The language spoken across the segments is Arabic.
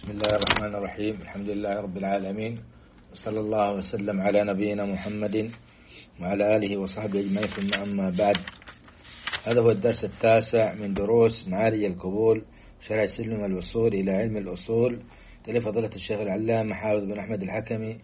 بسم الله الرحمن الرحيم. الحمد لله رب العالمين، وصلى الله وسلم على نبينا محمد وعلى آله وصحبه أجمعين، ثم أما بعد. هذا هو الدرس التاسع من دروس معارج القبول شرح سلم الوصول إلى علم الأصول، تأليف فضيلة الشيخ العلامة حافظ بن أحمد الحكمي،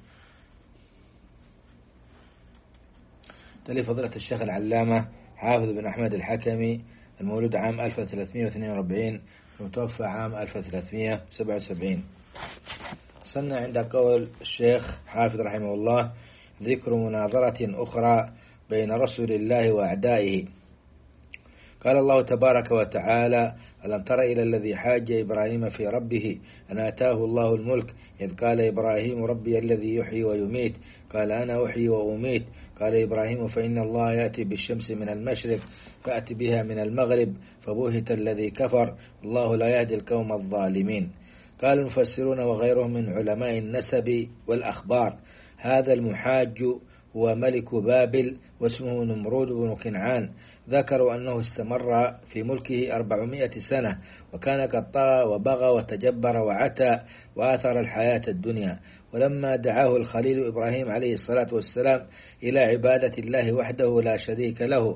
المولود عام 1342 المتوفى عام 1377. وصلنا عند قول الشيخ حافظ رحمه الله: ذكر مناظرة أخرى بين رسول الله وأعدائه. قال الله تبارك وتعالى: ألم تر إلى الذي حاج إبراهيم في ربه أن آتاه الله الملك إذ قال إبراهيم ربي الذي يحيي ويميت قال أنا أحيي وأميت قال إبراهيم فإن الله يأتي بالشمس من المشرق فأت بها من المغرب فبهت الذي كفر الله لا يهدي القوم الظالمين. قال المفسرون وغيرهم من علماء النسب والأخبار: هذا المحاج هو ملك بابل واسمه نمرود بن كنعان. ذكروا أنه استمر في ملكه 400 سنة، وكان قد طغى وبغى وتجبر وعتى وآثر الحياة الدنيا. ولما دعاه الخليل إبراهيم عليه الصلاة والسلام إلى عبادة الله وحده لا شريك له،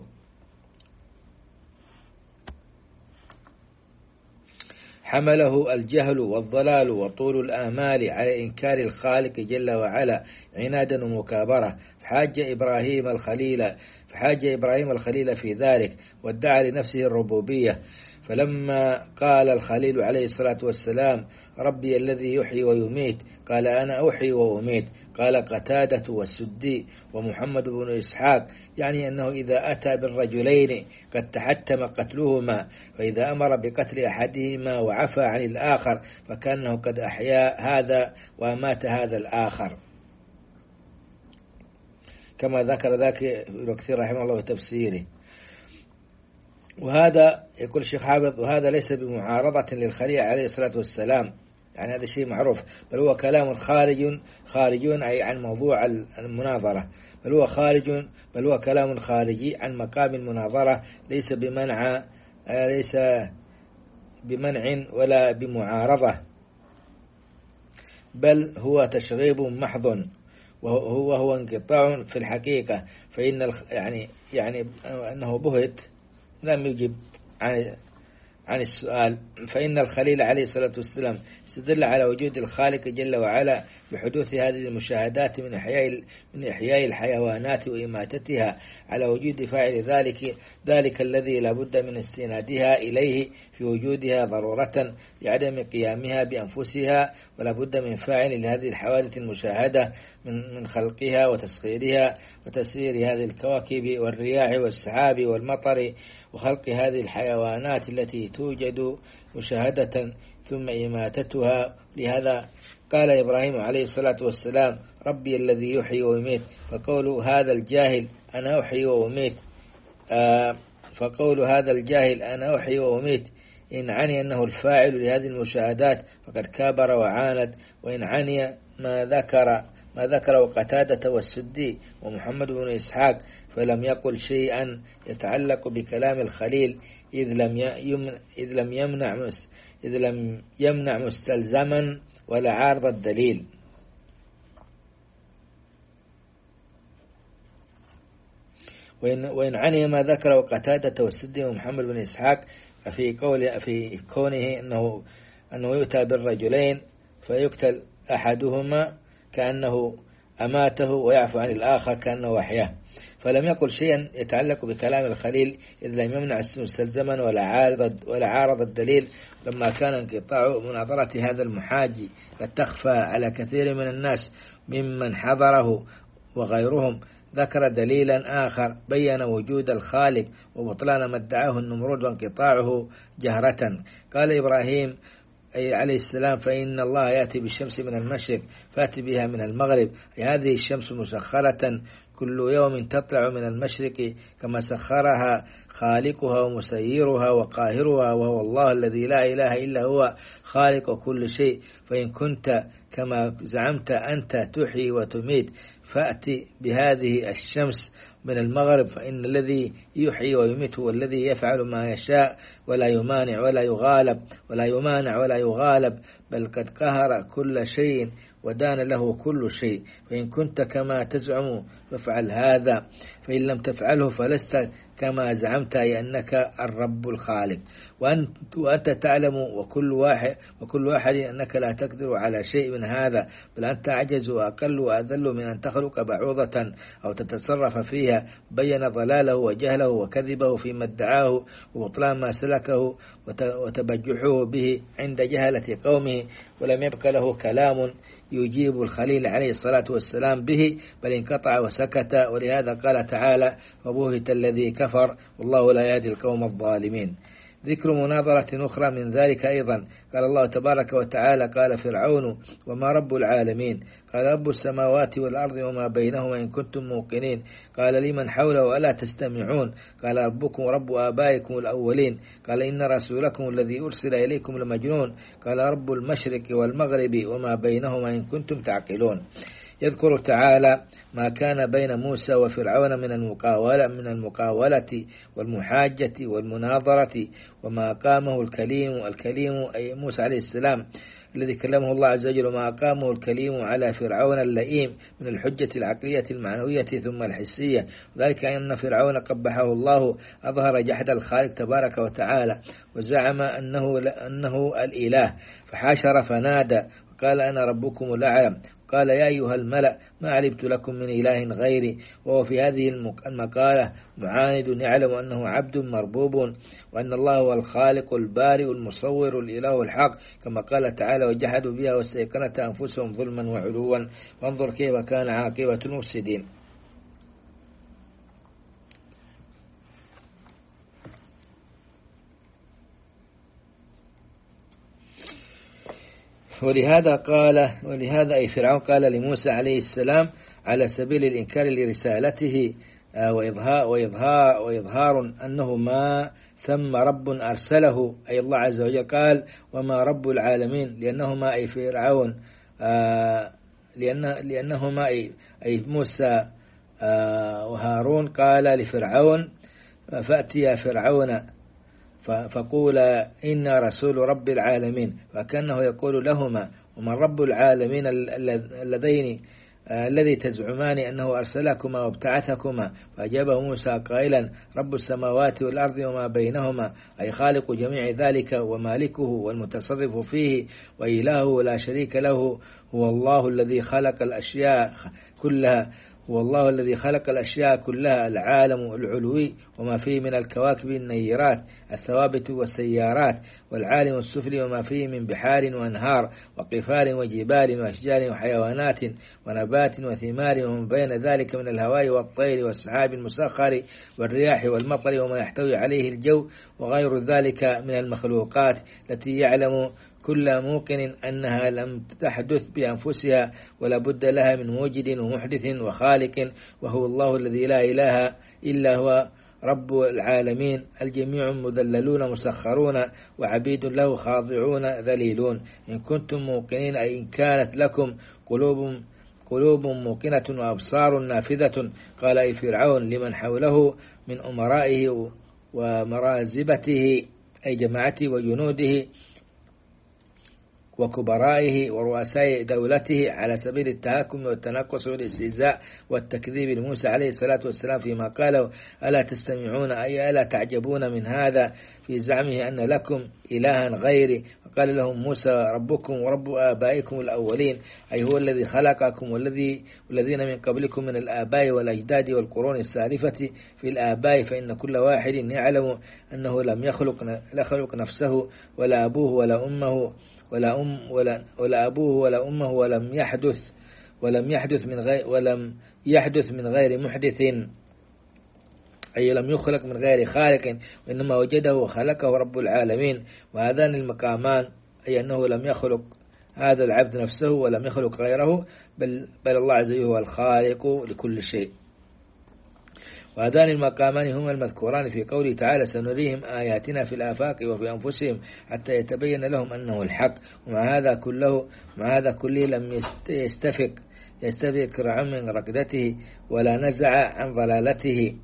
حمله الجهل والضلال وطول الآمال على إنكار الخالق جل وعلا عنادا ومكابرة، فحاج إبراهيم الخليل في ذلك وادعى لنفسه الربوبية. فلما قال الخليل عليه الصلاة والسلام ربي الذي يحيي ويميت قال أنا أحيي وأميت، قال قتادة والسدي ومحمد بن إسحاق يعني أنه إذا أتى بالرجلين قد تحتم قتلهما، فإذا أمر بقتل أحدهما وعفى عن الآخر فكأنه قد أحيا هذا وأمات هذا الآخر، كما ذكر ذاك ابن كثير رحمه الله في تفسيره. وهذا يقول الشيخ حافظ: وهذا ليس بمعارضة للخليل عليه الصلاة والسلام، يعني هذا شيء معروف، بل هو كلام خارج أي عن موضوع المناظرة، بل هو كلام خارجي عن مقام المناظرة، ليس بمنع ولا بمعارضة، بل هو تشغيب محض، وهو انقطاع في الحقيقة. فإن يعني أنه بهت لم يجب عن السؤال، فإن الخليل عليه الصلاة والسلام استدل على وجود الخالق جل وعلا بحدوث هذه المشاهدات من إحياء الحيوانات وإماتتها، على وجود فاعل ذلك الذي لا بد من استنادها إليه في وجودها ضرورة لعدم قيامها بأنفسها، ولا بد من فاعل لهذه الحوادث المشاهدة من خلقها وتسخيرها وتسيير هذه الكواكب والرياح والسحاب والمطر وخلق هذه الحيوانات التي توجد مشاهدة ثم إماتتها. لهذا قال إبراهيم عليه الصلاة والسلام ربي الذي يحيي ويميت، فقول هذا الجاهل أنا أحيي وأميت إن عني أنه الفاعل لهذه المشاهدات فقد كابر وعاند، وإن عني ما ذكر قتادة والسدي ومحمد بن إسحاق فلم يقل شيئا يتعلق بكلام الخليل إذ لم يمنع مستلزما ولا عارض الدليل. وإن عني ما ذكره قتادة والسدي ومحمد بن إسحاق في كونه أنه يؤتى بالرجلين فيقتل أحدهما كأنه أماته ويعفو عن الآخر كأنه أحياه، فلم يقل شيئا يتعلق بكلام الخليل إذ لم يمنع مستلزما ولا عارض الدليل. لما كان انقطاع مناظرة هذا المحاج قد تخفى على كثير من الناس ممن حضره وغيرهم، ذكر دليلا آخر بين وجود الخالق وبطلان ما ادعاه النمرود وانقطاعه جهرة. قال إبراهيم عليه السلام فإن الله يأتي بالشمس من المشرق فأتي بها من المغرب، هذه الشمس مسخرة كل يوم تطلع من المشرق كما سخرها خالقها ومسيرها وقاهرها، وهو الله الذي لا إله إلا هو خالق كل شيء. فإن كنت كما زعمت أنت تحيي وتميت فأتي بهذه الشمس من المغرب، فإن الذي يحيي ويميت هو الذي يفعل ما يشاء ولا يمانع ولا يغالب، بل قد قهر كل شيء ودان له كل شيء. فإن كنت كما تزعم فافعل هذا، فإن لم تفعله فلست كما زعمت، أي أنك الرب الخالق. وأنت تعلم وكل واحد أنك لا تقدر على شيء من هذا، بل أنت أعجز وأقل وأذل من أن تخلق بعوضة أو تتصرف فيها. بين ضلاله وجهله وكذبه فيما ادعاه وبطلان ما سلكه وتبجحه به عند جهلة قومه، ولم يبق له كلام يجيب الخليل عليه الصلاة والسلام به، بل انقطع وسكت. ولهذا قال تعالى: وبهت الذي كفر والله لا يهدي القوم الظالمين. ذكر مناظرة أخرى من ذلك أيضا، قال الله تبارك وتعالى: قال فرعون: وما رب العالمين؟ قال: رب السماوات والأرض وما بينهما إن كنتم موقنين. قال: لمن حوله ألا تستمعون؟ قال: ربكم ورب آبائكم الأولين. قال: إن رسولكم الذي أرسل إليكم لمجنون. قال: رب المشرق والمغرب وما بينهما إن كنتم تعقلون. يذكر تعالى ما كان بين موسى وفرعون من المقاولة والمحاجة والمناظرة، وما قامه الكليم أي موسى عليه السلام الذي كلمه الله عز وجل، وما قامه الكليم على فرعون اللئيم من الحجة العقلية المعنوية ثم الحسية. وذلك أن فرعون قبحه الله أظهر جحد الخالق تبارك وتعالى، وزعم أنه الإله، فحاشر فنادى وقال: أنا ربكم الأعلى. قال: يا أيها الملأ ما علمت لكم من إله غيري. وهو في هذه المقالة معاند يعلم أنه عبد مربوب، وأن الله هو الخالق البارئ المصور الإله الحق، كما قال تعالى: وجحدوا بها واستيقنت أنفسهم ظلما وعلوا، وانظر كيف كان عاقبة المفسدين. ولهذا أي فرعون قال لموسى عليه السلام على سبيل الإنكار لرسالته وإظهار أنه ما ثم رب أرسله، أي الله عز وجل قال: وما رب العالمين، لأنهما أي فرعون لأنهما أي موسى وهارون قال لفرعون: فأتي يا فرعون فقول إنا رسول رب العالمين، وكأنه يقول لهما: ومن رب العالمين الذي تزعمان أنه أرسلكما وابتعثكما؟ فأجابه موسى قائلا: رب السماوات والأرض وما بينهما، أي خالق جميع ذلك ومالكه والمتصرف فيه وإلهه لا شريك له، هو الله الذي خلق الأشياء كلها، العالم العلوي وما فيه من الكواكب النيرات الثوابت والسيارات، والعالم السفلي وما فيه من بحار وأنهار وقفار وجبال وأشجار وحيوانات ونبات وثمار، ومن بين ذلك من الهواء والطير والسحاب المسخر والرياح والمطر وما يحتوي عليه الجو، وغير ذلك من المخلوقات التي يعلم كل موقن أنها لم تحدث بأنفسها، ولا بد لها من موجد ومحدث وخالق، وهو الله الذي لا إله إلا هو رب العالمين. الجميع مذللون مسخرون وعبيد له خاضعون ذليلون. إن كنتم موقنين، أي إن كانت لكم قلوب موقنة وأبصار نافذة. قال أي فرعون لمن حوله من أمرائه ومرازبته، أي جماعته وجنوده وكبرائه ورؤساء دولته، على سبيل التهاكم والتنقص والاستهزاء والتكذيب لموسى عليه الصلاة والسلام فيما قاله: ألا تستمعون، أي ألا تعجبون من هذا في زعمه أن لكم إلها غيري. وقال لهم موسى: ربكم ورب آبائكم الأولين، أي هو الذي خلقكم والذين من قبلكم من الآباء والأجداد والقرون السالفة في الآباء، فإن كل واحد يعلم أنه لم يخلق نفسه ولا أبوه ولا أمه ولم يحدث من غير محدث، أي لم يخلق من غير خالق، وإنما وجده وخلقه رب العالمين. وهذان المقامان، أي أنه لم يخلق هذا العبد نفسه ولم يخلق غيره، بل الله عز وجل هو الخالق لكل شيء. وهذان المقامان هما المذكوران في قوله تعالى: سنريهم آياتنا في الآفاق وفي أنفسهم حتى يتبين لهم أنه الحق. ومع هذا كله لم يستفق يستفيق فرعون من ركضته ولا نزع عن ضلالته،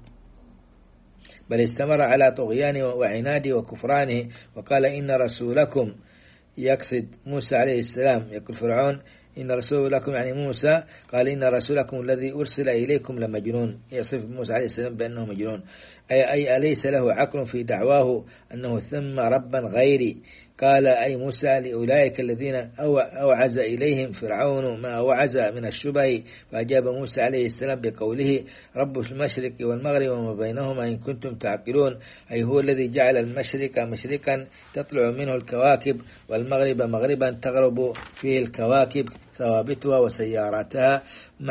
بل استمر على طغيانه وعناده وكفرانه، وقال إن رسولكم، يقصد موسى عليه السلام، يقول فرعون إن رسولكم يعني موسى، قال إن رسولكم الذي أرسل إليكم لمجنون، يصف موسى عليه السلام بأنه مجنون، أي أليس له عقل في دعواه أنه ثم ربا غيري. قال أي موسى لأولئك الذين أوعز إليهم فرعون ما أوعز من الشبه، فأجاب موسى عليه السلام بقوله رب المشرق والمغرب وما بينهما إن كنتم تعقلون، أي هو الذي جعل المشرق مشرقا تطلع منه الكواكب، والمغرب مغربا تغرب فيه الكواكب ثوابتها وسياراتها،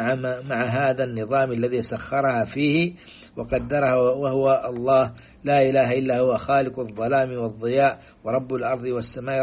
مع هذا النظام الذي سخرها فيه وقدرها، وهو الله لا إله إلا هو خالق الظلام والضياء ورب الأرض والسماء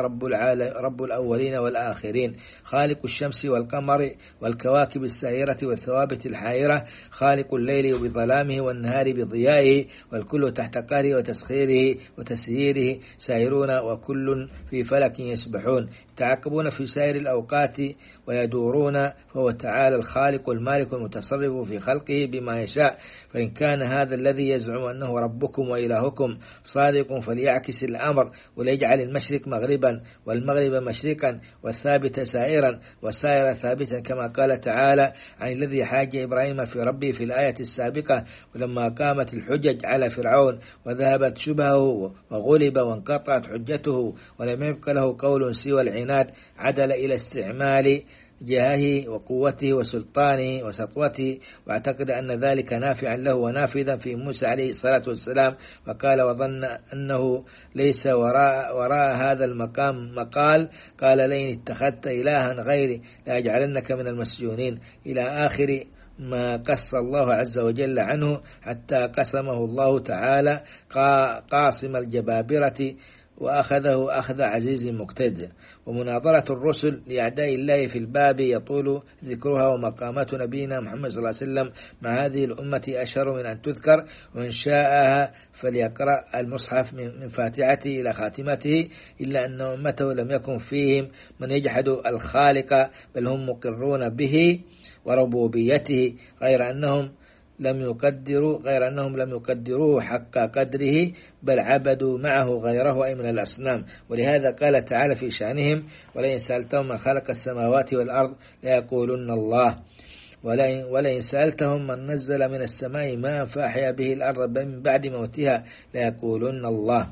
رب الأولين والآخرين، خالق الشمس والقمر والكواكب السائرة والثوابت الحائرة، خالق الليل بظلامه والنهار بضيائه، والكل تحت قهره وتسخيره وتسييره سائرون، وكل في فلك يسبحون يتعاقبون في سائر الأوقات ويدورون، فهو تعالى الخالق المالك المتصرف في خلقه بما يشاء. فإن كان هذا الذي يزعم أنه ربكم وإلهكم صادق فليعكس الأمر وليجعل المشرق مغربا والمغرب مشرقا والثابت سائرا والسائر ثابتا، كما قال تعالى عن الذي حاج إبراهيم في ربه في الآية السابقة، ولما قامت الحجج على فرعون وذهبت شبهه وغلب وانقطعت حجته ولم يبق له قول سوى العناد، عدل إلى استعمال جاهه وقوته وسلطانه وسطوته، واعتقد أن ذلك نافعا له ونافذا في موسى عليه الصلاة والسلام، وقال وظن أنه ليس وراء هذا المقام مقال، قال لئن اتخذت إلها غيري لأجعلنك من المسجونين، إلى آخر ما قص الله عز وجل عنه، حتى قسمه الله تعالى قاصم الجبابرة وأخذه أخذ عزيز مقتدر. ومناظرة الرسل لأعداء الله في الباب يطول ذكرها، ومقامات نبينا محمد صلى الله عليه وسلم مع هذه الأمة أشهر من أن تذكر، وإن شاءها فليقرأ المصحف من فاتحته إلى خاتمته، إلا أن أمته لم يكن فيهم من يجحد الخالق، بل هم مقرون به وربوبيته، غير أنهم لم يقدروه حق قدره، بل عبدوا معه غيره أي من الأصنام. ولهذا قال تعالى في شأنهم ولئن سألتهم من خلق السماوات والأرض ليقولن الله، ولئن سألتهم من نزل من السماء ماء فأحيا به الأرض من بعد موتها ليقولن الله،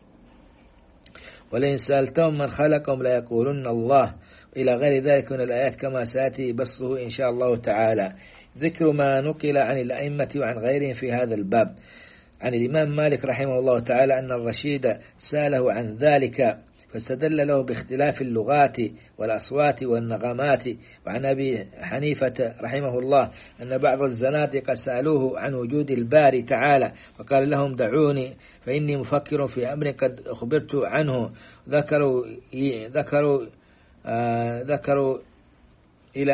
ولئن سألتهم من خلقهم ليقولن الله، إلى غير ذلك من الآيات كما سيأتي بسطه إن شاء الله تعالى. ذكر ما نقل عن الأئمة وعن غيرهم في هذا الباب. عن الإمام مالك رحمه الله تعالى أن الرشيد سأله عن ذلك فاستدل له باختلاف اللغات والأصوات والنغمات. وعن أبي حنيفة رحمه الله أن بعض الزنادقة سألوه عن وجود الباري تعالى، وقال لهم دعوني فإني مفكر في أمر قد أخبرت عنه. ذكروا إلى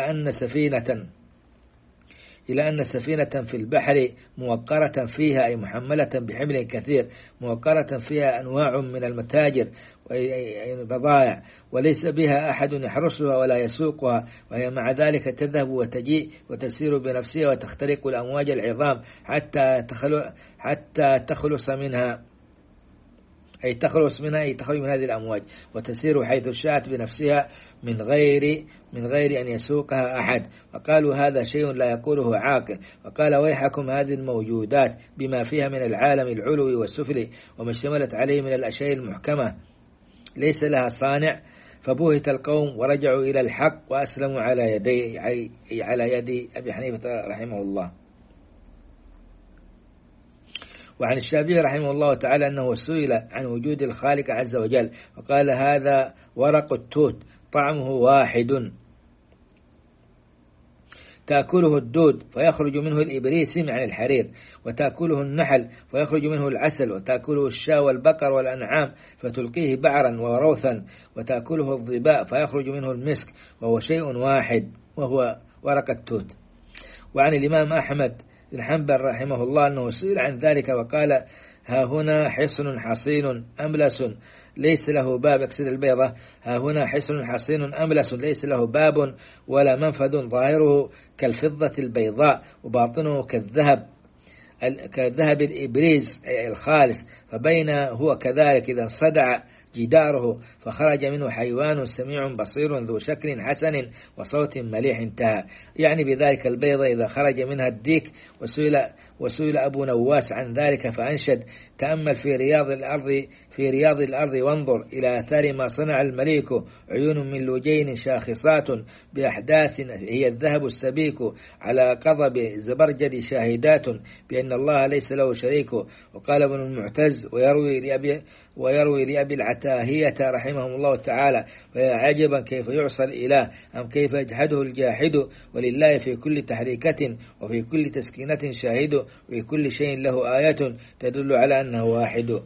أن سفينة في البحر موقرة فيها، أي محملة بحمل كثير، موقرة فيها أنواع من المتاجر والبضائع، وليس بها أحد يحرسها ولا يسوقها، وهي مع ذلك تذهب وتجيء وتسير بنفسها وتخترق الأمواج العظام حتى تخلص منها، أي تخلص من هذه الأمواج وتسير حيث شاءت بنفسها من غير أن يسوقها أحد. وقالوا هذا شيء لا يقوله عاقل. وقال ويحكم هذه الموجودات بما فيها من العالم العلوي والسفلي وما اشتملت عليه من الأشياء المحكمة ليس لها صانع. فبوهت القوم ورجعوا إلى الحق وأسلموا على يد أبي حنيفة رحمه الله. وعن الشافعي رحمه الله تعالى أنه سئل عن وجود الخالق عز وجل وقال هذا ورق التوت طعمه واحد، تأكله الدود فيخرج منه الإبريسم عن الحرير، وتأكله النحل فيخرج منه العسل، وتأكله الشاة والبقر والأنعام فتلقيه بعرا وروثا، وتأكله الظباء فيخرج منه المسك، وهو شيء واحد وهو ورق التوت. وعن الإمام أحمد بن حنبل رحمه الله أنه سئل عن ذلك وقال ها هنا حصن حصين أملس ليس له باب، يقصد البيضة. ها هنا حصن حصين أملس ليس له باب ولا منفذ، ظاهره كالفضة البيضاء وباطنه كالذهب الإبريز الخالص، فبين هو كذلك إذا انصدع جداره فخرج منه حيوان سميع بصير ذو شكل حسن وصوت مليح، انتهى. يعني بذلك البيضة إذا خرج منها الديك. وسئل أبو نواس عن ذلك فأنشد: تأمل في رياض الأرض وانظر إلى آثار ما صنع المليك، عيون من لجين شاخصات بأحداث هي الذهب السبيك، على قضب زبرجد شاهدات بأن الله ليس له شريك. وقال ابن المعتز ويروي لأبي العتاهية رحمهم الله تعالى: ويا عجبا كيف يعصى الإله أم كيف يجحده الجاحد، ولله في كل تحريكة وفي كل تسكينة شاهد، وفي كل شيء له آية تدل على أنه واحد.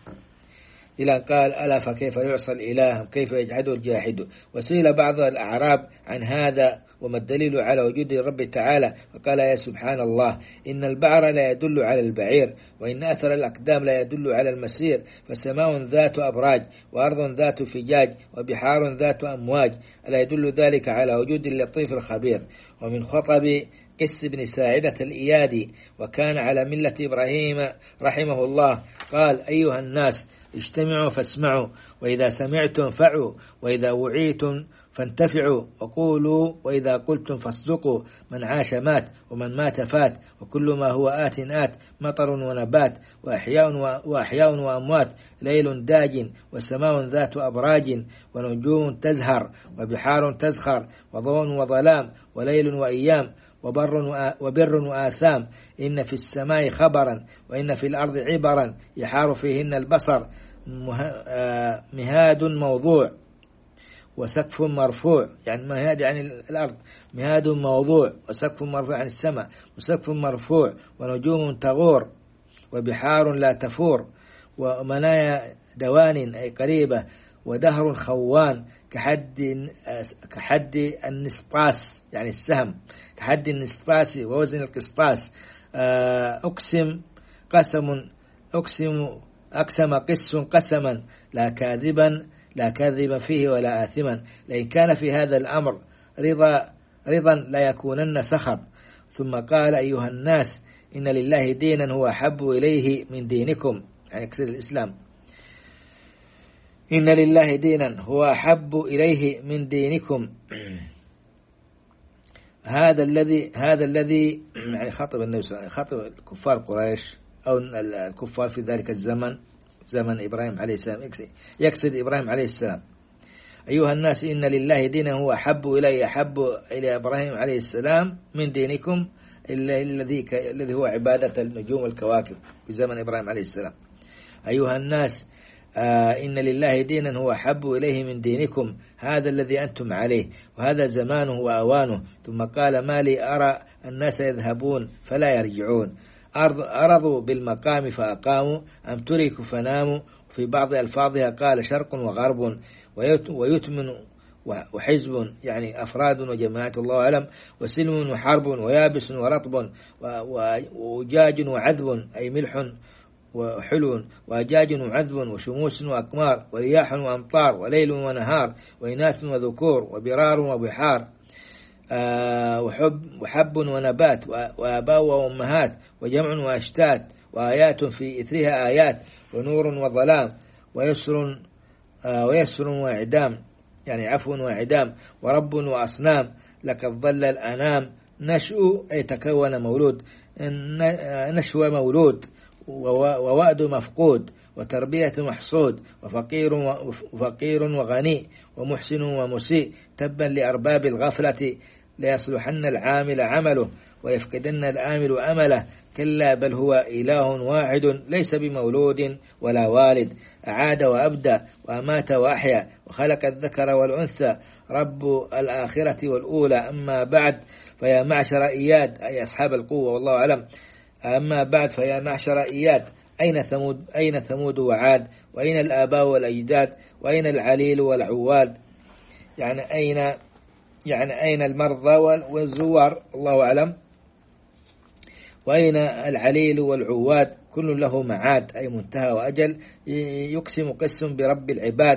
إلى قال: ألا فكيف يعصى الإله كيف يجحده الجاحد. وسئل بعض الأعراب عن هذا وما الدليل على وجود الرب تعالى، فقال: يا سبحان الله، إن البعر لا يدل على البعير، وإن أثر الأقدام لا يدل على المسير، فسماء ذات أبراج وأرض ذات فجاج وبحار ذات أمواج، ألا يدل ذلك على وجود اللطيف الخبير. ومن خطب قس بن ساعدة الإيادي وكان على ملة إبراهيم رحمه الله قال: أيها الناس اجتمعوا فاسمعوا، وإذا سمعتم فعوا، وإذا وعيتم فانتفعوا، وقولوا وإذا قلتم فاصدقوا. من عاش مات، ومن مات فات، وكل ما هو آت مطر ونبات، وأحياء وأموات، ليل داج وسماء ذات أبراج، ونجوم تزهر وبحار تزخر، وضوء وظلام وليل وأيام، وبر وآثام. إن في السماء خبرا وإن في الأرض عبرا يحار فيهن البصر، مهاد موضوع وسقف مرفوع. يعني مهاد عن الأرض، مهاد موضوع، وسقف مرفوع عن السماء، وسقف مرفوع، ونجوم تغور، وبحار لا تفور، ومنايا دوان أي قريبة، ودهر خوان كحد النسطاس يعني السهم، كحد النسطاس ووزن القسطاس. أقسم قس قسما لا كاذبا فيه ولا آثما، لئن كان في هذا الأمر رضا لا يكونن سخط. ثم قال: أيها الناس إن لله دينا هو أحب إليه من دينكم، يعني يقصد الإسلام. إن لله دينا هو أحب إليه من دينكم. هذا الذي يعني خاطب الكفار قريش أو الكفار في ذلك الزمن، زمن إبراهيم عليه السلام، يقصد إبراهيم عليه السلام. أيها الناس إن لله دينا هو أحب إلى إبراهيم عليه السلام من دينكم، الذي هو عبادة النجوم والكواكب في زمن إبراهيم عليه السلام. أيها الناس إن لله دينا هو أحب إليه من دينكم، هذا الذي أنتم عليه، وهذا زمانه وأوانه. ثم قال: ما لي أرى الناس يذهبون فلا يرجعون، أرضوا بالمقام فأقاموا، أم تركوا فناموا. في بعض ألفاظها قال: شرق وغرب، ويتمن وحزب يعني أفراد وجماعات الله أعلم، وسلم وحرب، ويابس ورطب، وأجاج وعذب أي ملح وحلو، وأجاج وعذب، وشموس وأقمار، ورياح وأمطار، وليل ونهار، وإناث وذكور، وبرار وبحار، وحب ونبات، وآباء وأمهات، وجمع وأشتات، وآيات في إثرها آيات، ونور وظلام، ويسر وإعدام يعني عفو وإعدام، ورب وأصنام. لقد ظل الأنام نشأ أي تكون مولود، نشوى مولود، ووأد مفقود، وتربية محصود، وفقير وغني، ومحسن ومسيء. تبا لأرباب الغفلة، ليصلحن العامل عمله، ويفقدن الآمل أمله. كلا بل هو إله واحد، ليس بمولود ولا والد. أعاد وأبدى، وأمات وأحيا، وخلق الذكر والأنثى، رب الآخرة والأولى. أما بعد فيا معشر إياد أي أصحاب القوة والله أعلم. أما بعد فيا معشر إياد، أين ثمود وعاد، وأين الآباء والأجداد، وأين العليل والعواد، يعني أين المرضى والزوار الله أعلم، وأين العليل والعواد. كل له معاد أي منتهى وأجل. يقسم قسم برب العباد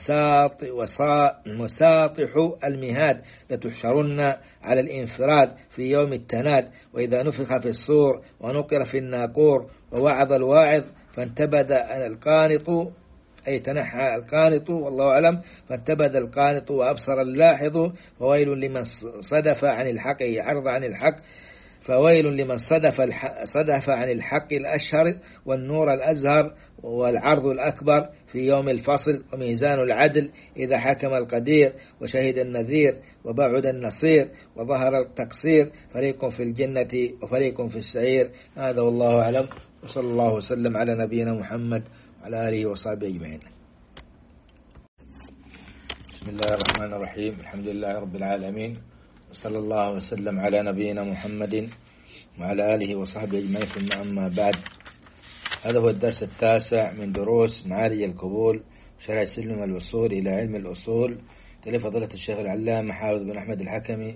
وساطح المهاد لتحشرن على الانفراد في يوم التناد، وإذا نفخ في الصور ونقر في الناقور ووعظ الواعظ فانتبذ القانط أي تنحى القانط والله أعلم، فانتبذ القانط وأبصر اللاحظ. فويل لمن صدف عن الحق عرض عن الحق، فويل لمن صدف عن الحق الأشهر والنور الأزهر والعرض الأكبر في يوم الفصل، وميزان العدل إذا حكم القدير وشهد النذير وبعد النصير وظهر التقصير، فريق في الجنة وفريق في السعير. هذا والله أعلم، وصلى الله وسلم على نبينا محمد وعلى آله وصحبه أجمعين. بسم الله الرحمن الرحيم، الحمد لله رب العالمين، وصلى الله وسلم على نبينا محمد وعلى آله وصحبه أجمعين. ثم أما بعد، هذا هو الدرس التاسع من دروس معارج القبول شرع سلم الوصول إلى علم الأصول. تأليف فضيلة الشيخ العلامة حافظ بن أحمد الحكمي،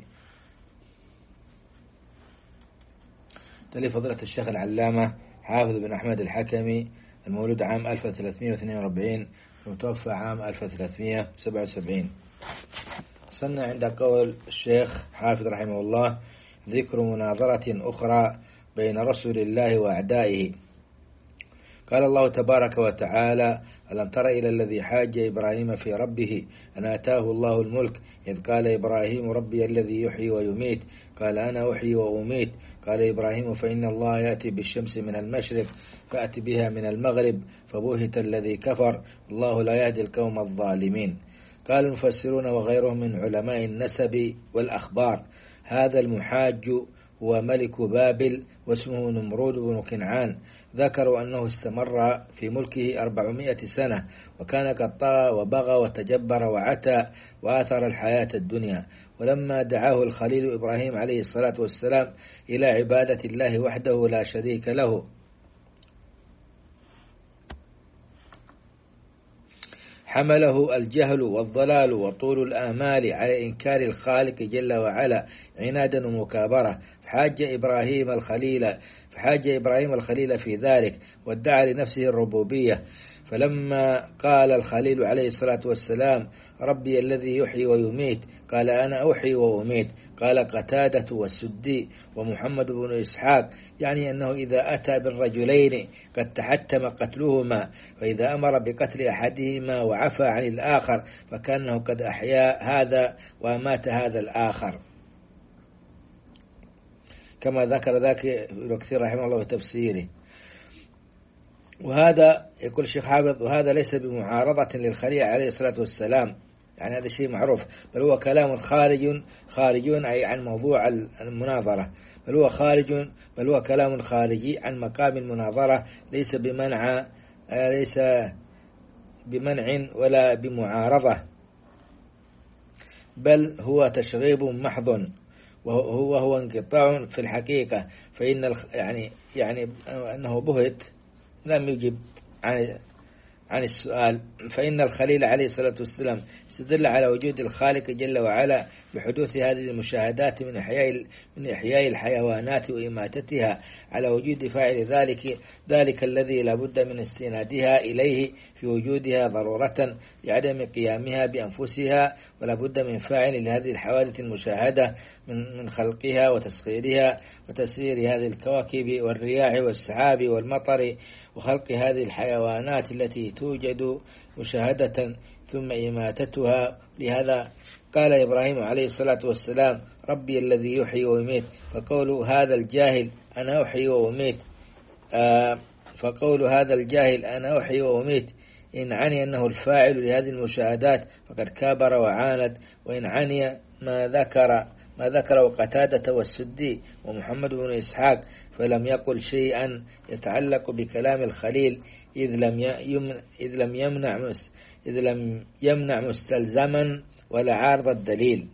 تأليف فضيلة الشيخ العلامة حافظ بن أحمد الحكمي، المولود عام 1342 المتوفى عام 1377. صلنا عند قول الشيخ حافظ رحمه الله: ذكر مناظرة أخرى بين رسول الله وأعدائه. قال الله تبارك وتعالى: ألم تر إلى الذي حاج إبراهيم في ربه أن آتاه الله الملك إذ قال إبراهيم ربي الذي يحيي ويميت قال أنا أحيي وأميت قال إبراهيم فإن الله يأتي بالشمس من المشرق فأت بها من المغرب فبهت الذي كفر الله لا يهدي القوم الظالمين. قال المفسرون وغيرهم من علماء النسب والأخبار: هذا المحاج هو ملك بابل واسمه نمرود بن كنعان. ذكروا أنه استمر في ملكه 400 سنة، وكان قد طغى وبغى وتجبر وعتى وآثر الحياة الدنيا. ولما دعاه الخليل إبراهيم عليه الصلاة والسلام إلى عبادة الله وحده لا شريك له، حمله الجهل والضلال وطول الآمال على إنكار الخالق جل وعلا عنادا ومكابرة، فحاج إبراهيم الخليل في ذلك وادعى لنفسه الربوبية. فلما قال الخليل عليه الصلاة والسلام ربي الذي يحيي ويميت قال أنا أحيي وأميت. قال قتادة والسدي ومحمد بن إسحاق يعني أنه إذا أتى بالرجلين قد تحتم قتلهما، فإذا أمر بقتل أحدهما وعفى عن الآخر فكأنه قد أحيا هذا وأمات هذا الآخر، كما ذكر ذاك ابن كثير رحمه الله في تفسيره. وهذا يقول الشيخ حافظ: وهذا ليس بمعارضة للخليل عليه الصلاة والسلام، يعني هذا شيء معروف، بل هو كلام خارج أي عن موضوع المناظرة، بل هو كلام خارجي عن مقام المناظرة، ليس بمنع ولا بمعارضة، بل هو تشغيب محض، وهو انقطاع في الحقيقة. فإن يعني أنه بهت لم يجب عن السؤال. فإن الخليل عليه الصلاة والسلام استدل على وجود الخالق جل وعلا بحدوث هذه المشاهدات من إحياء الحيوانات وإماتتها، على وجود فاعل ذلك الذي لا بد من استنادها إليه في وجودها ضرورة لعدم قيامها بأنفسها، ولا بد من فاعل لهذه الحوادث المشاهدة من خلقها وتسخيرها وتسيير هذه الكواكب والرياح والسحاب والمطر وخلق هذه الحيوانات التي توجد مشاهدة ثم إماتتها. لهذا قال إبراهيم عليه الصلاة والسلام ربي الذي يحيي ويميت، فقول هذا الجاهل أنا أحيي وأميت إن عني أنه الفاعل لهذه المشاهدات فقد كابر وعاند. وإن عني ما ذكره قتادة والسدي ومحمد بن إسحاق فلم يقل شيئا يتعلق بكلام الخليل، إذ لم يمنع مستلزما ولا عارض الدليل.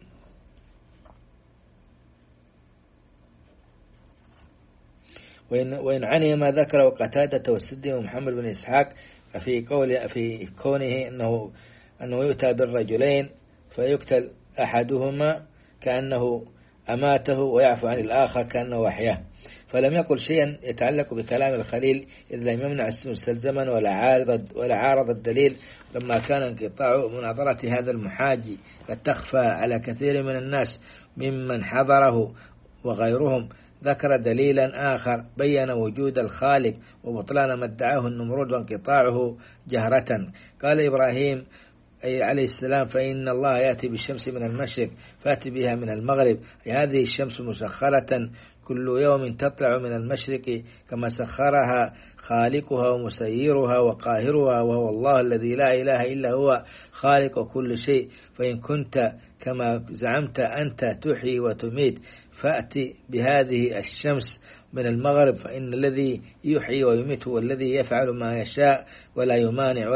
وإن عني ما ذكره قتادة والسدي ومحمد بن إسحاق في كونه أنه يؤتى بالرجلين فيقتل أحدهما كأنه أماته ويعفو عن الآخر كأنه أحياه. فلم يقل شيئا يتعلق بكلام الخليل إذ لم يمنع مستلزما ولا عارض الدليل. لما كان انقطاع مناظرة هذا المحاج قد تخفى على كثير من الناس ممن حضره وغيرهم، ذكر دليلا آخر بين وجود الخالق وبطلان ما ادعاه النمرود وانقطاعه جهرة. قال إبراهيم عليه السلام: فإن الله يأتي بالشمس من المشرق فأتي بها من المغرب، هذه الشمس مسخرة كل يوم تطلع من المشرق كما سخرها خالقها ومسيرها وقاهرها، وهو الله الذي لا إله إلا هو خالق كل شيء. فإن كنت كما زعمت أنت تحيي وتميت فأتي بهذه الشمس من المغرب، فإن الذي يحيي ويميت هو الذي يفعل ما يشاء ولا يمانع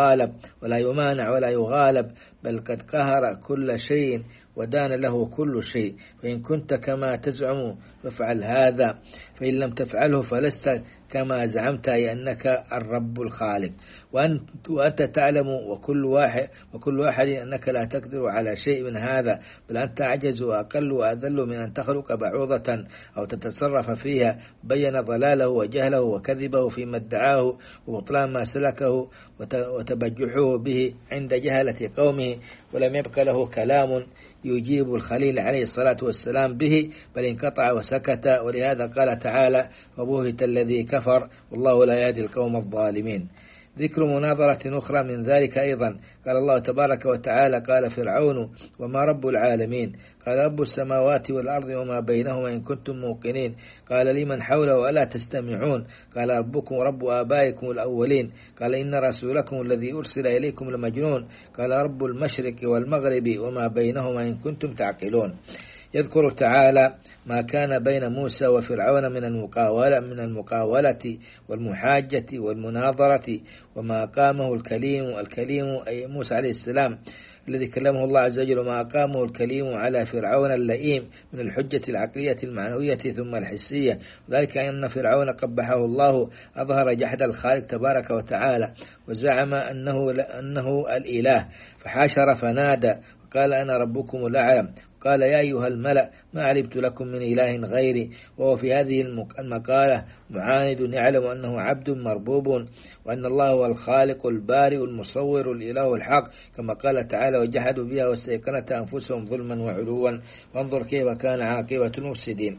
ولا يغالب، بل قد قهر كل شيء ودان له كل شيء. فإن كنت كما تزعم فافعل هذا، فإن لم تفعله فلست كما زعمت، أي أنك الرب الخالق. وأنت تعلم وكل واحد أنك لا تقدر على شيء من هذا، بل أنت أعجز وأقل وأذل من أن تخلق بعوضة أو تتصرف فيها. بين ضلاله وجهله وكذبه فيما ادعاه وبطلان ما سلكه وتبجحه به عند جهلة قومه، ولم يبق له كلام يجيب الخليل عليه الصلاة والسلام به، بل انقطع وسكت. ولهذا قال تعالى: وبهت الذي كفر والله لا يهدي القوم الظالمين. ذكر مناظرة أخرى من ذلك أيضا، قال الله تبارك وتعالى: قال فرعون: وما رب العالمين؟ قال: رب السماوات والأرض وما بينهما إن كنتم موقنين. قال: لمن حوله ألا تستمعون؟ قال: ربكم ورب آبائكم الأولين. قال: إن رسولكم الذي أرسل إليكم لمجنون. قال: رب المشرق والمغرب وما بينهما إن كنتم تعقلون. يذكر تعالى ما كان بين موسى وفرعون من المقاولة والمحاجة والمناظرة، وما أقامه الكليم أي موسى عليه السلام الذي كلمه الله عز وجل، وما أقامه الكليم على فرعون اللئيم من الحجة العقلية المعنوية ثم الحسية، وذلك أن فرعون قبحه الله أظهر جحد الخالق تبارك وتعالى، وزعم أنه الإله، فحاشر فنادى وقال: أنا ربكم الأعلى. قال: يا أيها الملأ ما علمت لكم من إله غيري. وهو في هذه المقالة معاند يعلم أنه عبد مربوب، وأن الله هو الخالق البارئ المصور الإله الحق، كما قال تعالى: وجحدوا بها واستيقنتها أنفسهم ظلما وعلوا، وانظر كيف كان عاقبة المفسدين.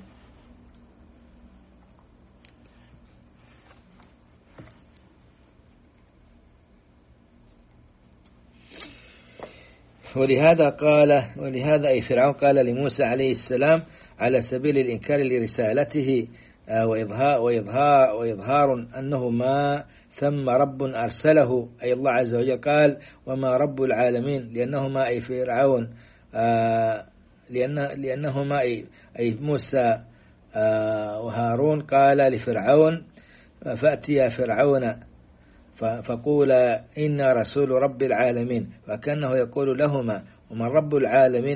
ولهذا أي فرعون قال لموسى عليه السلام على سبيل الإنكار لرسالته وإظهار أنه ما ثم رب أرسله، أي الله عز وجل. قال: وما رب العالمين، لأنهما أي فرعون لأنهما أي موسى وهارون قال لفرعون: فأتي يا فرعون فقول إنا رسول رب العالمين، وكأنه يقول لهما: ومن رب العالمين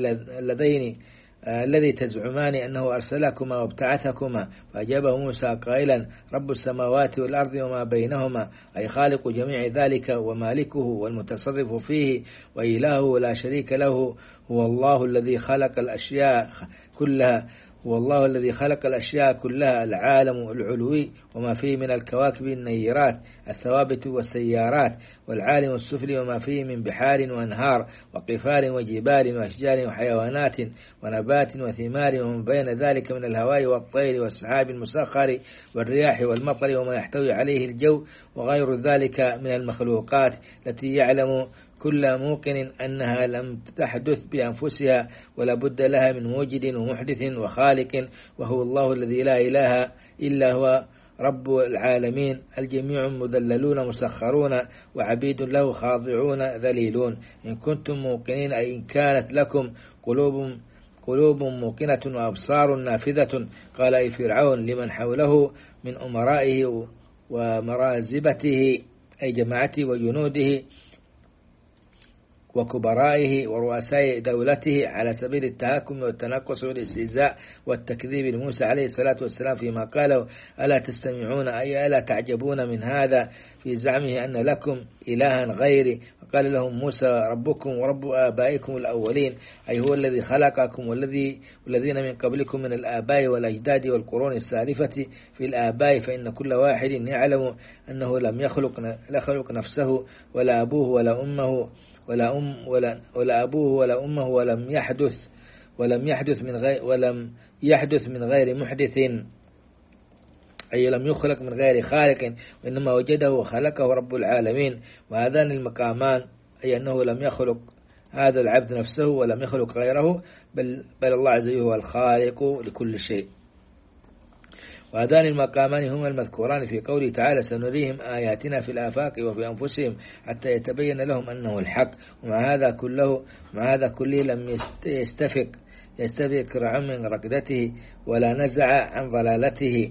الذي تزعمان أنه أرسلكما وابتعثكما؟ فأجابه موسى قائلا: رب السماوات والأرض وما بينهما، أي خالق جميع ذلك ومالكه والمتصرف فيه وإلهه لا شريك له، هو الله الذي خلق الأشياء كلها، العالم العلوي وما فيه من الكواكب النيرات الثوابت والسيارات، والعالم السفلي وما فيه من بحار وأنهار وقفار وجبال وأشجار وحيوانات ونبات وثمار، وما بين ذلك من الهواء والطير والسحاب المسخر والرياح والمطر وما يحتوي عليه الجو وغير ذلك من المخلوقات التي يعلم كل موقن أنها لم تحدث بأنفسها ولا بد لها من موجد ومحدث وخالق، وهو الله الذي لا إله إلا هو رب العالمين، الجميع مذللون مسخرون وعبيد له خاضعون ذليلون. إن كنتم موقنين، أي إن كانت لكم قلوب موقنة وأبصار نافذة. قال أي فرعون لمن حوله من أمرائه ومرازبته، أي جماعته وجنوده وكبرائه ورؤساء دولته على سبيل التهكم والتنقص والاستهزاء والتكذيب لموسى عليه الصلاة والسلام فيما قاله: ألا تستمعون أي ألا تعجبون من هذا في زعمه أن لكم إلها غيري. وقال لهم موسى: ربكم ورب آبائكم الأولين، أي هو الذي خلقكم والذين من قبلكم من الآباء والأجداد والقرون السالفة في الآباء، فإن كل واحد يعلم أنه لم يخلق نفسه ولا أبوه ولا أمه ولا أبوه ولا أمه ولم يحدث من غير محدث، أي لم يخلق من غير خالق، وإنما وجده وخلقه رب العالمين. وهذان المقامان أي أنه لم يخلق هذا العبد نفسه ولم يخلق غيره، بل الله عز وجل هو الخالق لكل شيء. وهذان المقامان هما المذكوران في قوله تعالى: سنريهم آياتنا في الآفاق وفي أنفسهم حتى يتبين لهم أنه الحق. ومع هذا كله لم يستفك من ركدته ولا نزع عن ضلالته،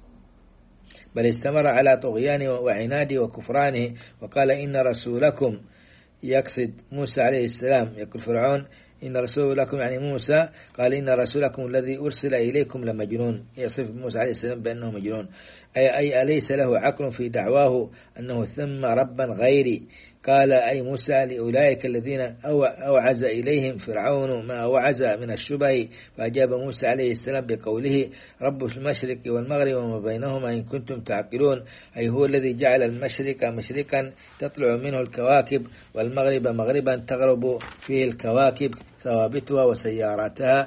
بل استمر على طغيانه وعناده وكفرانه. وقال: إن رسولكم، يقصد موسى عليه السلام، يقول فرعون: إن رسولكم يعني موسى، قال: إن رسولكم الذي أرسل إليكم لمجنون، يصف موسى عليه السلام بأنه مجنون، أي أليس له عقل في دعواه أنه ثم ربا غيري. قال أي موسى لأولئك الذين أوعز إليهم فرعون ما وعز من الشبه. فأجاب موسى عليه السلام بقوله: رب المشرق والمغرب وما بينهما إن كنتم تعقلون، أي هو الذي جعل المشرق مشرقا تطلع منه الكواكب، والمغرب مغربا تغرب فيه الكواكب ثوابتها وسياراتها،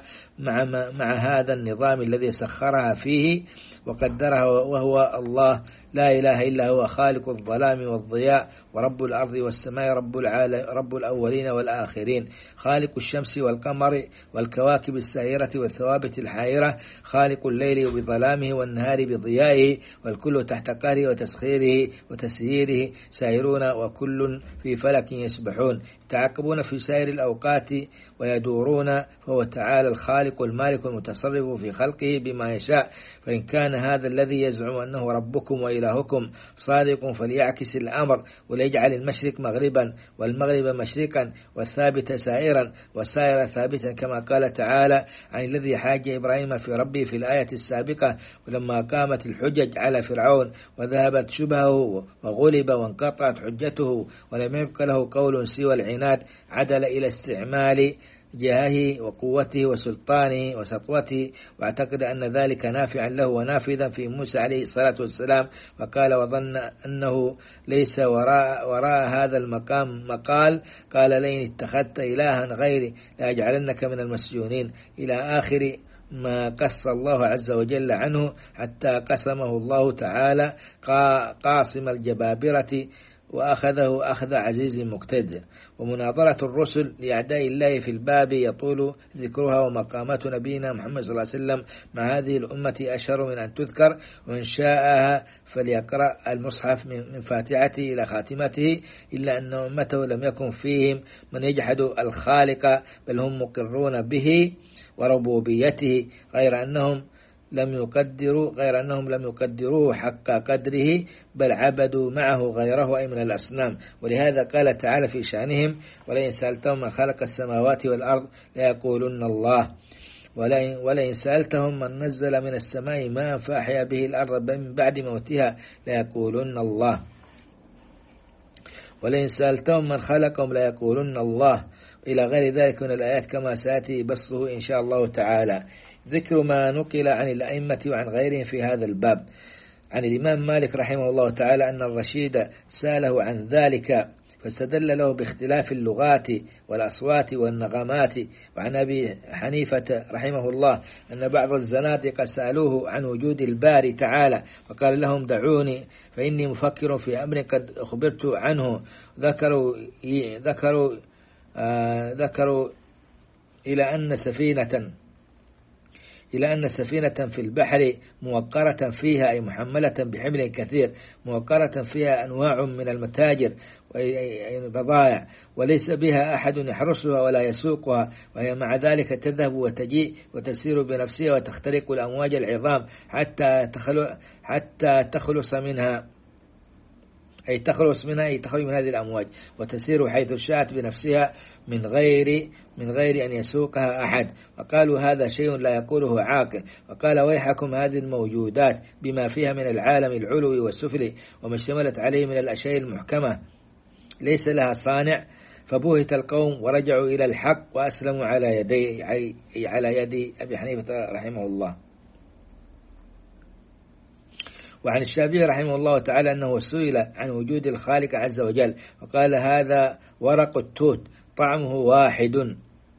مع هذا النظام الذي سخرها فيه وقدرها، وهو الله لا إله إلا هو خالق الظلام والضياء ورب الأرض والسماء رب الأولين والآخرين، خالق الشمس والقمر والكواكب السائرة والثوابت الحائرة، خالق الليل بظلامه والنهار بضيائه، والكل تحت قهره وتسخيره وتسييره سائرون، وكل في فلك يسبحون يتعاقبون في سائر الأوقات ويدورون. فهو تعالى الخالق المالك المتصرف في خلقه بما يشاء. فإن كان هذا الذي يزعم أنه ربكم وإلهكم صادق فليعكس الأمر وليجعل المشرق مغربا والمغرب مشرقا والثابت سائرا والسائر ثابتا، كما قال تعالى عن الذي حاج إبراهيم في ربه في الآية السابقة: ولما قامت الحجج على فرعون وذهبت شبهه وغلب وانقطعت حجته ولم يبق له قول سوى العناد، عدل إلى استعمال جاهه وقوته وسلطانه وسطوته، واعتقد أن ذلك نافعا له ونافذا في موسى عليه الصلاة والسلام. وقال: وظن أنه ليس وراء هذا المقام مقال، قال: لئن اتخذت إلها غيري لأجعلنك من المسجونين، إلى آخر ما قص الله عز وجل عنه، حتى قسمه الله تعالى قاصم الجبابرة وأخذه أخذ عزيز مقتدر. ومناظرة الرسل لأعداء الله في الباب يطول ذكرها، ومقامات نبينا محمد صلى الله عليه وسلم مع هذه الأمة أشهر من أن تذكر، وإن شاءها فليقرأ المصحف من فاتحته إلى خاتمته، إلا أن أمته لم يكن فيهم من يجحد الخالق، بل هم مقرون به وربوبيته، غير أنهم لم يقدروه حق قدره، بل عبدوا معه غيره أي من الأصنام. ولهذا قال تعالى في شأنهم: ولئن سألتهم من خلق السماوات والأرض ليقولن الله، ولئن سألتهم من نزل من السماء ماء فأحيا به الأرض من بعد موتها ليقولن الله، ولئن سألتهم من خلقهم ليقولن الله، إلى غير ذلك من الآيات كما سيأتي بسطه إن شاء الله تعالى. ذكر ما نقل عن الأئمة وعن غيرهم في هذا الباب. عن الإمام مالك رحمه الله تعالى أن الرشيد سأله عن ذلك فاستدل له باختلاف اللغات والأصوات والنغمات. وعن أبي حنيفة رحمه الله أن بعض الزنادقة سألوه عن وجود الباري تعالى، فقال لهم: دعوني فإني مفكر في أمر قد أخبرت عنه. ذكروا إلى أن سفينة في البحر موقرة فيها، أي محملة بحمل كثير، موقرة فيها أنواع من المتاجر والبضائع، وليس بها أحد يحرسها ولا يسوقها، وهي مع ذلك تذهب وتجيء وتسير بنفسها وتخترق الأمواج العظام حتى تخلص منها. أي تخلص منها، أي تخرج من هذه الأمواج وتسير حيث شاءت بنفسها من غير أن يسوقها أحد. وقالوا هذا شيء لا يقوله عاقل. وقال ويحكم هذه الموجودات بما فيها من العالم العلوي والسفلي وما اشتملت عليه من الأشياء المحكمة ليس لها صانع. فبوهت القوم ورجعوا إلى الحق وأسلموا على يد أبي حنيفة رحمه الله. وعن الشافعي رحمه الله تعالى أنه سئل عن وجود الخالق عز وجل وقال هذا ورق التوت طعمه واحد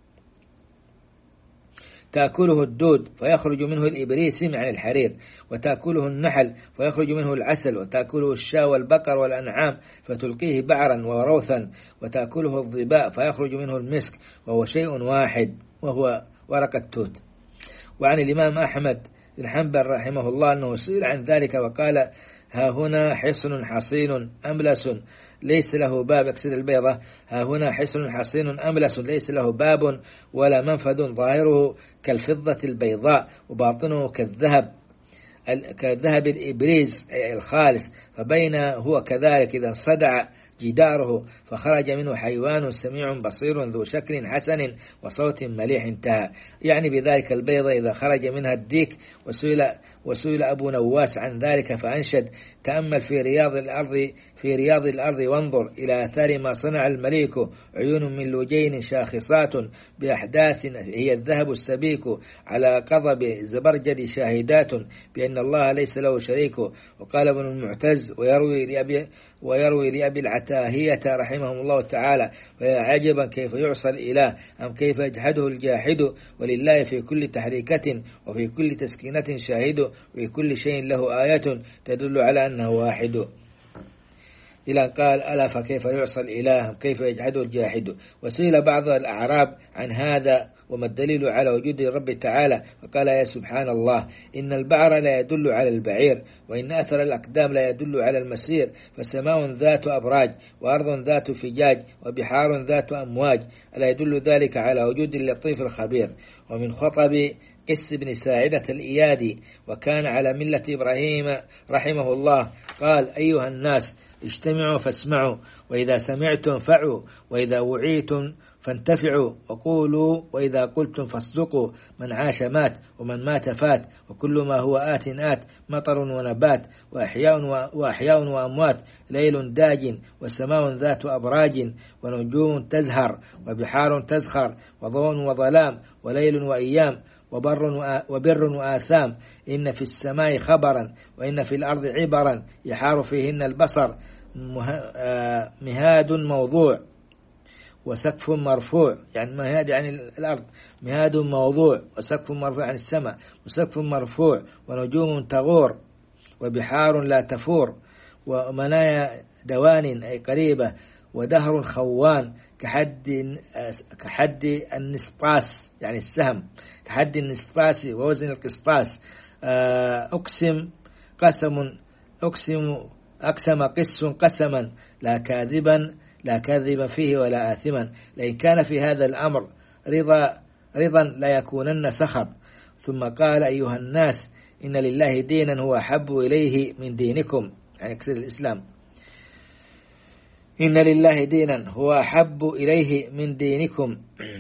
تأكله الدود فيخرج منه الإبريسم عن الحرير، وتأكله النحل فيخرج منه العسل، وتأكله الشاة والبقر والأنعام فتلقيه بعرا وروثا، وتأكله الظباء فيخرج منه المسك، وهو شيء واحد وهو ورق التوت. وعن الإمام أحمد بن حنبل رحمه الله أنه سئل عن ذلك وقال ها هنا حصن حصين أملس ليس له باب، يقصد البيضة، ها هنا حصن حصين أملس ليس له باب ولا منفذ ظاهره كالفضة البيضاء وباطنه كالذهب الإبريز الخالص، فبين هو كذلك إذا انصدع جداره فخرج منه حيوان سميع بصير ذو شكل حسن وصوت مليح انتهى. يعني بذلك البيضة إذا خرج منها الديك. وسئل أبو نواس عن ذلك فأنشد تأمل في رياض الأرض وانظر إلى آثار ما صنع المليك، عيون من لوجين شاخصات بأحداث هي الذهب السبيك، على قضب زبرجد شاهدات بأن الله ليس له شريك. وقال ابن المعتز ويروي لأبي العتاهية رحمهم الله تعالى ويا عجبا كيف يعصى الإله أم كيف يجحده الجاحد، ولله في كل تحريكة وفي كل تسكينة شاهد، وفي كل شيء له آية تدل على أنه واحد. إلى قال ألا فكيف يعصى الإله كيف يجحده الجاحد. وسئل بعض الأعراب عن هذا وما الدليل على وجود الرب تعالى، فقال يا سبحان الله إن البعر لا يدل على البعير، وإن أثر الأقدام لا يدل على المسير، فسماء ذات أبراج وأرض ذات فجاج وبحار ذات أمواج، ألا يدل ذلك على وجود اللطيف الخبير. ومن خطب قس بن ساعدة الإيادي وكان على ملة إبراهيم رحمه الله قال أيها الناس اجتمعوا فاسمعوا، وإذا سمعتم فعوا، وإذا وعيتم فانتفعوا، وقولوا وإذا قلتم فاصدقوا، من عاش مات ومن مات فات، وكل ما هو آت مطر ونبات وأحياء وأموات، ليل داج وسماء ذات أبراج ونجوم تزهر وبحار تزخر وضوء وظلام وليل وأيام وبر وآثام، إن في السماء خبرا وإن في الأرض عبرا يحار فيهن البصر، مهاد موضوع وسقف مرفوع، يعني مهاد عن الأرض، مهاد موضوع وسقف مرفوع عن السماء، وسقف مرفوع ونجوم تغور وبحار لا تفور، ومنايا دوان أي قريبة، ودهر خوان كحد النسطاس يعني السهم، كحد النسطاس ووزن القسطاس. أقسم قس قسما لا كاذبا فيه ولا آثما، لئن كان في هذا الأمر رضا لا يكونن سخط. ثم قال أيها الناس إن لله دينا هو أحب إليه من دينكم، يعني يقصد الإسلام، إن لله دينا هو أحب إليه من دينكم.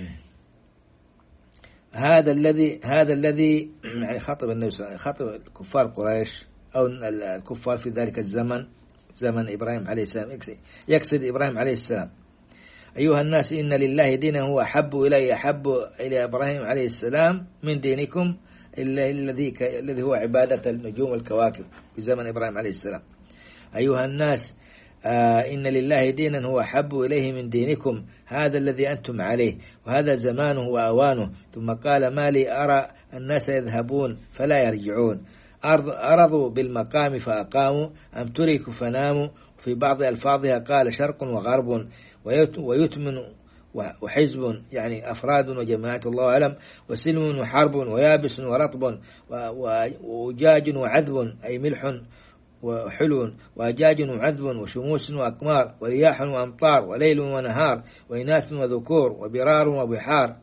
هذا الذي يعني خاطب النبي صلى الله عليه وسلم، خاطب الكفار قريش أو الكفار في ذلك الزمن، زمن إبراهيم عليه السلام، يقصد إبراهيم عليه السلام. أيها الناس إن لله دينا هو أحب إلى إبراهيم عليه السلام من دينكم الذي هو عبادة النجوم والكواكب في زمن إبراهيم عليه السلام. أيها الناس إن لله دينا هو أحب إليه من دينكم، هذا الذي أنتم عليه، وهذا زمانه وأوانه. ثم قال ما لي أرى الناس يذهبون فلا يرجعون، أرضوا بالمقام فأقاموا أم تركوا فناموا. في بعض ألفاظها قال شرق وغرب ويتمن وحزب يعني أفراد وجماعة الله أعلم، وسلم وحرب ويابس ورطب وأجاج وعذب أي ملح وحلو، وأجاج وعذب وشموس وأقمار ورياح وأمطار وليل ونهار وإناث وذكور وبرار وبحار،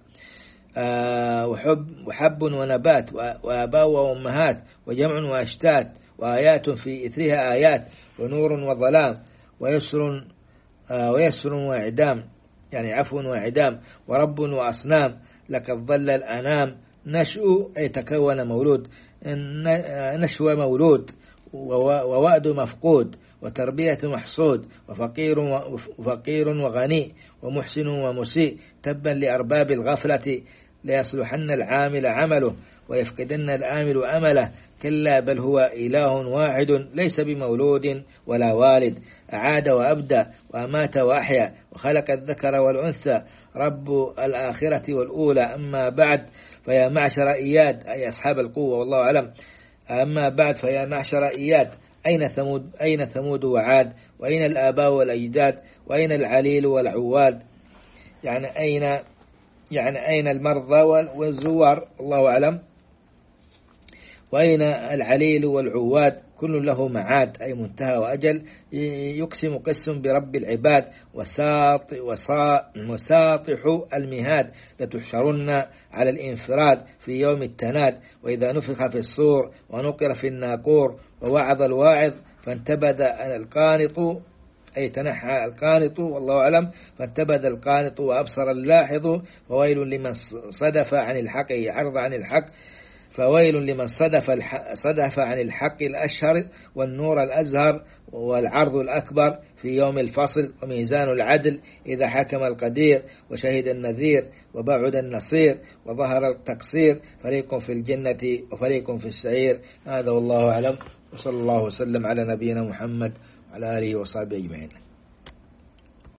وحب ونبات وآباء وأمهات وجمع وأشتات، وآيات في إثرها آيات ونور وظلام ويسر وإعدام، يعني عفو وإعدام، ورب وأصنام، لقد ظل الأنام، نشأ أي تكون مولود، نشوى مولود، ووأد مفقود، وتربية محصود، وفقير وغني، ومحسن ومسيء، تبا لأرباب الغفلة، ليصلحن العامل عمله، ويفقدن الآمل أمله، كلا بل هو إله واحد ليس بمولود ولا والد، أعاد وأبدى وأمات وأحيا، وخلق الذكر والأنثى، رب الآخرة والأولى. أما بعد فيا معشر إياد، أي أصحاب القوة والله أعلم، أما بعد فيا معشر إياد، أين ثمود وعاد، وأين الآباء والأجداد، وأين العليل والعواد، يعني أين المرضى والزوار الله أعلم، وأين العليل والعواد، كل له معاد أي منتهى وأجل، يقسم قسم برب العباد، وساطح المهاد، لتحشرن على الانفراد في يوم التناد، وإذا نفخ في الصور ونقر في الناقور، ووعظ الواعظ فانتبذ القانط أي تنحى القانط والله أعلم، فانتبذ القانط وأبصر اللاحظ، فويل لمن صدف عن الحق عرض عن الحق، فويل لمن صدف عن الحق الأشهر والنور الأزهر والعرض الأكبر في يوم الفصل، وميزان العدل إذا حكم القدير، وشهد النذير وبعد النصير، وظهر التقصير، فريق في الجنة وفريق في السعير. هذا والله أعلم، وصلى الله وسلم على نبينا محمد وعلى آله وصحبه أجمعين.